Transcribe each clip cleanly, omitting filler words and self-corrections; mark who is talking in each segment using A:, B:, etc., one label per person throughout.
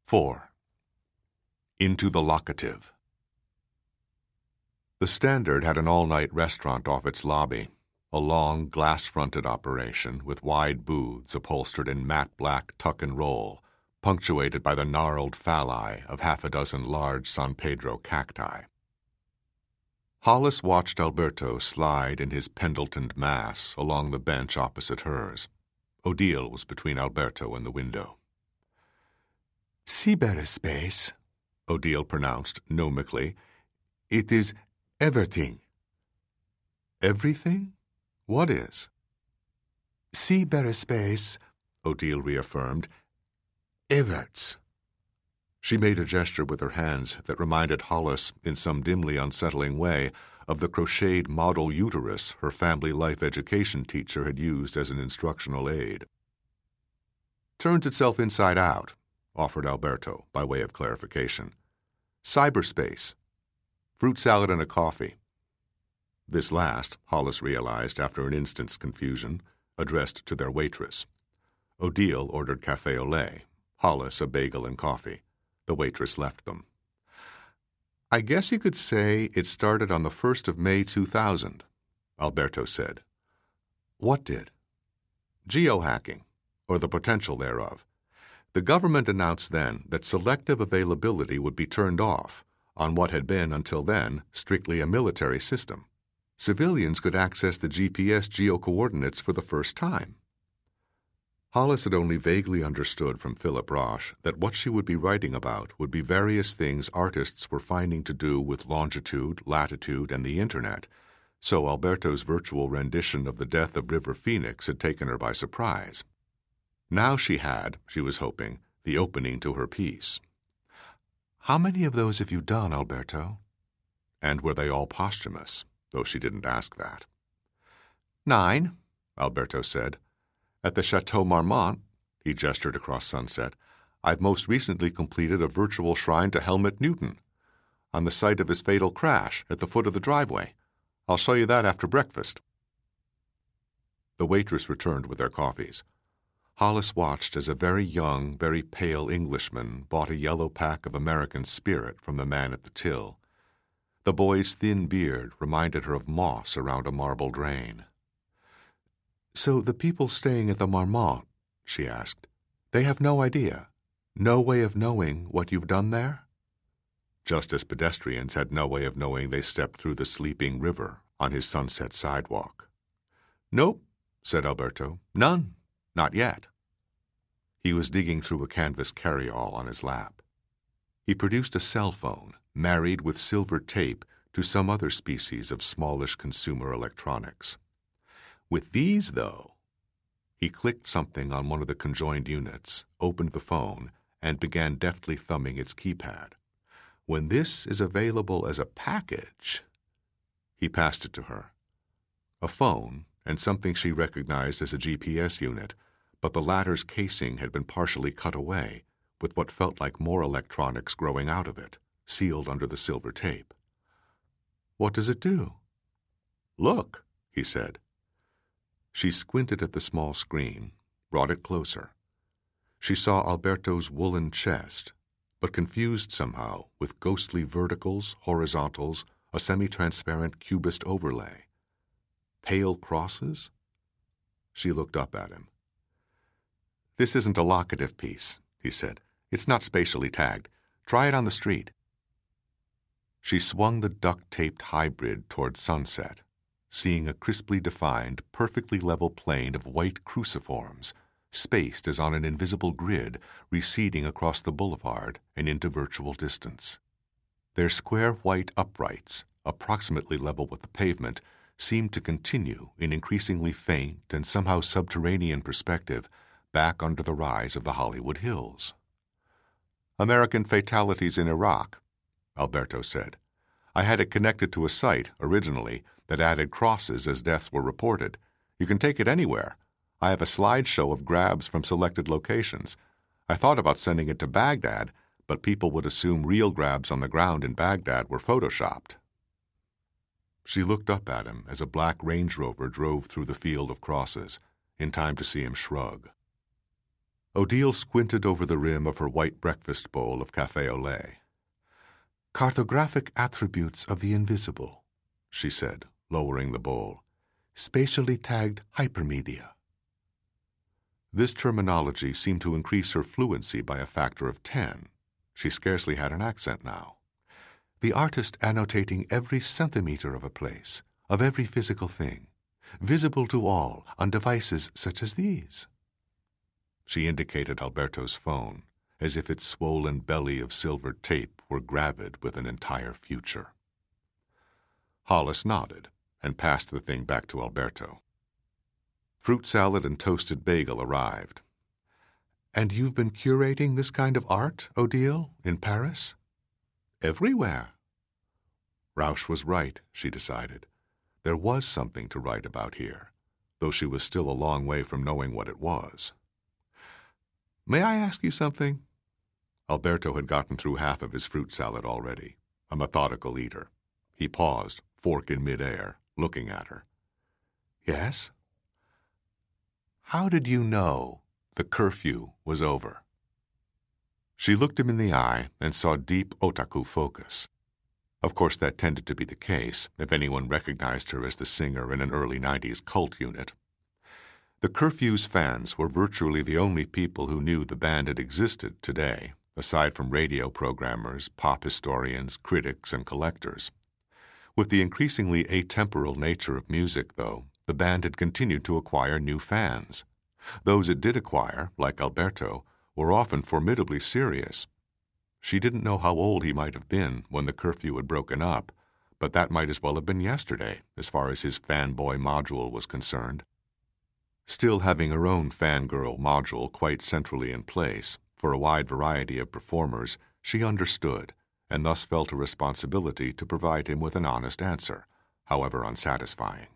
A: 4. Into the Locative. The Standard had an all-night restaurant off its lobby, a long, glass-fronted operation with wide booths upholstered in matte black tuck and roll, punctuated by the gnarled phalli of half a dozen large San Pedro cacti. Hollis watched Alberto slide in his Pendletoned mass along the bench opposite hers. Odile was between Alberto and the window.
B: Cyberspace,
A: Odile pronounced gnomically.
B: It is everything.
A: Everything? What is?
B: Cyberspace,
A: Odile reaffirmed.
B: everts.
A: She made a gesture with her hands that reminded Hollis, in some dimly unsettling way, of the crocheted model uterus her family life education teacher had used as an instructional aid. Turns itself inside out, offered Alberto, by way of clarification. Cyberspace. Fruit salad and a coffee. This last, Hollis realized after an instant's confusion, addressed to their waitress. Odile ordered café au lait, Hollis a bagel and coffee. The waitress left them. I guess you could say it started on the 1st of May 2000, Alberto said. What did? Geohacking, or the potential thereof. The government announced then that selective availability would be turned off on what had been, until then, strictly a military system. Civilians could access the GPS geocoordinates for the first time. Hollis had only vaguely understood from Philip Roche that what she would be writing about would be various things artists were finding to do with longitude, latitude, and the Internet, so Alberto's virtual rendition of the death of River Phoenix had taken her by surprise. Now she had, she was hoping, the opening to her piece. How many of those have you done, Alberto? And were they all posthumous, though she didn't ask that? 9, Alberto said. At the Chateau Marmont, he gestured across Sunset, I've most recently completed a virtual shrine to Helmut Newton, on the site of his fatal crash at the foot of the driveway. I'll show you that after breakfast. The waitress returned with their coffees. Hollis watched as a very young, very pale Englishman bought a yellow pack of American Spirit from the man at the till. The boy's thin beard reminded her of moss around a marble drain. So the people staying at the Marmont, she asked, they have no idea, no way of knowing what you've done there? Just as pedestrians had no way of knowing they stepped through the sleeping river on his Sunset sidewalk. Nope, said Alberto. None. Not yet. He was digging through a canvas carry-all on his lap. He produced a cell phone, married with silver tape to some other species of smallish consumer electronics. With these, though, he clicked something on one of the conjoined units, opened the phone, and began deftly thumbing its keypad. When this is available as a package, he passed it to her. A phone, and something she recognized as a GPS unit, but the latter's casing had been partially cut away, with what felt like more electronics growing out of it, sealed under the silver tape. What does it do? Look, he said. She squinted at the small screen, brought it closer. She saw Alberto's woolen chest, but confused somehow with ghostly verticals, horizontals, a semi-transparent cubist overlay. Pale crosses? She looked up at him. This isn't a locative piece, he said. It's not spatially tagged. Try it on the street. She swung the duct-taped hybrid toward Sunset, seeing a crisply defined, perfectly level plane of white cruciforms, spaced as on an invisible grid, receding across the boulevard and into virtual distance. Their square white uprights, approximately level with the pavement, seemed to continue in increasingly faint and somehow subterranean perspective back under the rise of the Hollywood Hills. American fatalities in Iraq, Alberto said. I had it connected to a site, originally, that added crosses as deaths were reported. You can take it anywhere. I have a slideshow of grabs from selected locations. I thought about sending it to Baghdad, but people would assume real grabs on the ground in Baghdad were photoshopped. She looked up at him as a black Range Rover drove through the field of crosses, in time to see him shrug. Odile squinted over the rim of her white breakfast bowl of café au lait.
B: Cartographic attributes of the invisible, she said, lowering the bowl. Spatially tagged hypermedia.
A: This terminology seemed to increase her fluency by a factor of 10. She scarcely had an accent now.
B: The artist annotating every centimeter of a place, of every physical thing, visible to all on devices such as these.
A: She indicated Alberto's phone, as if its swollen belly of silver tape were gravid with an entire future. Hollis nodded and passed the thing back to Alberto. Fruit salad and toasted bagel arrived.
B: And you've been curating this kind of art, Odile, in Paris?
A: Everywhere. Rausch was right, she decided. There was something to write about here, though she was still a long way from knowing what it was. May I ask you something? Alberto had gotten through half of his fruit salad already, a methodical eater. He paused, fork in midair, looking at her.
B: Yes? How did you know the curfew was over?
A: She looked him in the eye and saw deep otaku focus. Of course, that tended to be the case if anyone recognized her as the singer in an early 90s cult unit. The curfew's fans were virtually the only people who knew the band had existed today, aside from radio programmers, pop historians, critics, and collectors. With the increasingly atemporal nature of music, though, the band had continued to acquire new fans. Those it did acquire, like Alberto, were often formidably serious. She didn't know how old he might have been when the curfew had broken up, but that might as well have been yesterday, as far as his fanboy module was concerned. Still having her own fangirl module quite centrally in place, for a wide variety of performers, she understood, and thus felt a responsibility to provide him with an honest answer, however unsatisfying.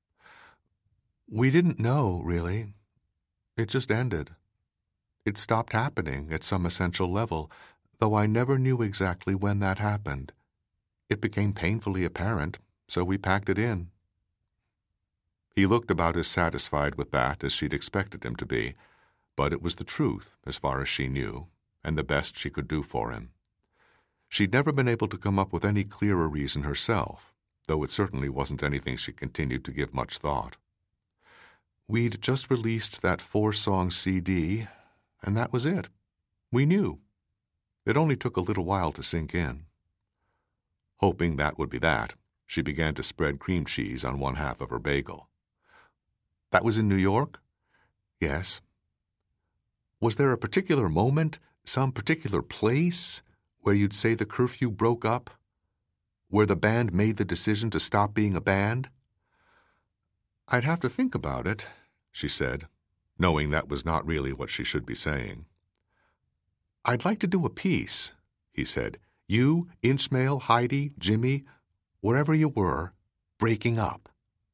B: We didn't know, really. It just ended. It stopped happening at some essential level, though I never knew exactly when that happened. It became painfully apparent, so we packed it in.
A: He looked about as satisfied with that as she'd expected him to be, but it was the truth, as far as she knew, and the best she could do for him. She'd never been able to come up with any clearer reason herself, though it certainly wasn't anything she continued to give much thought. We'd just released that 4-song CD, and that was it. We knew. It only took a little while to sink in. Hoping that would be that, she began to spread cream cheese on one half of her bagel. That was in New York?
B: Yes.
A: Was there a particular moment, some particular place, where you'd say the curfew broke up? Where the band made the decision to stop being a band?
B: I'd have to think about it, she said,
A: knowing that was not really what she should be saying.
B: I'd like to do a piece, he said.
A: You, Inchmail, Heidi, Jimmy,
B: wherever you were, breaking up.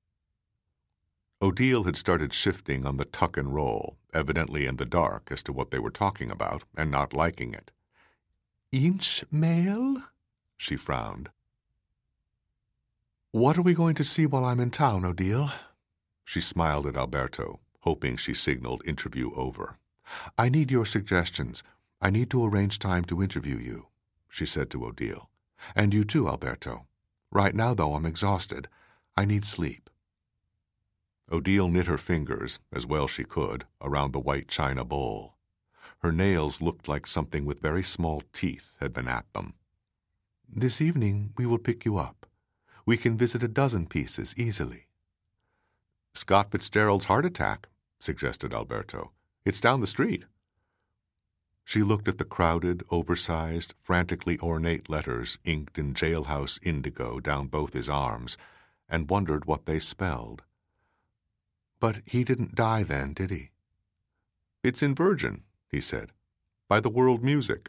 A: Odile had started shifting on the tuck and roll, evidently in the dark as to what they were talking about, and not liking it.
B: Inchmail?
A: She frowned.
B: What are we going to see while I'm in town, Odile?
A: She smiled at Alberto, hoping she signaled interview over.
B: I need your suggestions. I need to arrange time to interview you, she said to Odile. And you too, Alberto. Right now, though, I'm exhausted. I need sleep.
A: Odile knit her fingers, as well she could, around the white china bowl. Her nails looked like something with very small teeth had been at them.
B: This evening we will pick you up. We can visit a dozen pieces easily.
A: Scott Fitzgerald's Heart Attack, suggested Alberto. It's down the street. She looked at the crowded, oversized, frantically ornate letters inked in jailhouse indigo down both his arms, and wondered what they spelled.
B: But he didn't die then, did he?
A: It's in Virgin, he said, by the World Music.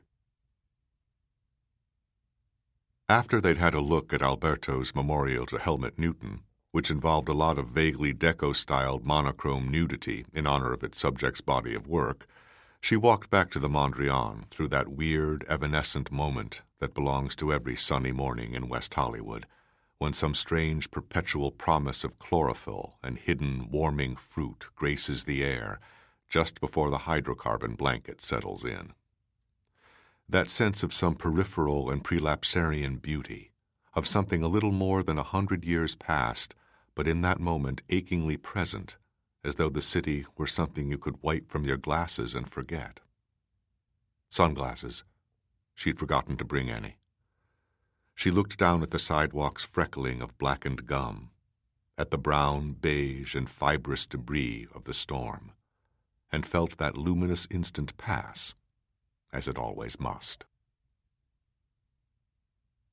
A: After they'd had a look at Alberto's memorial to Helmut Newton, which involved a lot of vaguely deco-styled monochrome nudity in honor of its subject's body of work, she walked back to the Mondrian through that weird, evanescent moment that belongs to every sunny morning in West Hollywood, when some strange perpetual promise of chlorophyll and hidden, warming fruit graces the air, just before the hydrocarbon blanket settles in. That sense of some peripheral and prelapsarian beauty, of something a little more than 100 years past, but in that moment achingly present, as though the city were something you could wipe from your glasses and forget. Sunglasses. She'd forgotten to bring any. She looked down at the sidewalk's freckling of blackened gum, at the brown, beige, and fibrous debris of the storm, and felt that luminous instant pass, as it always must.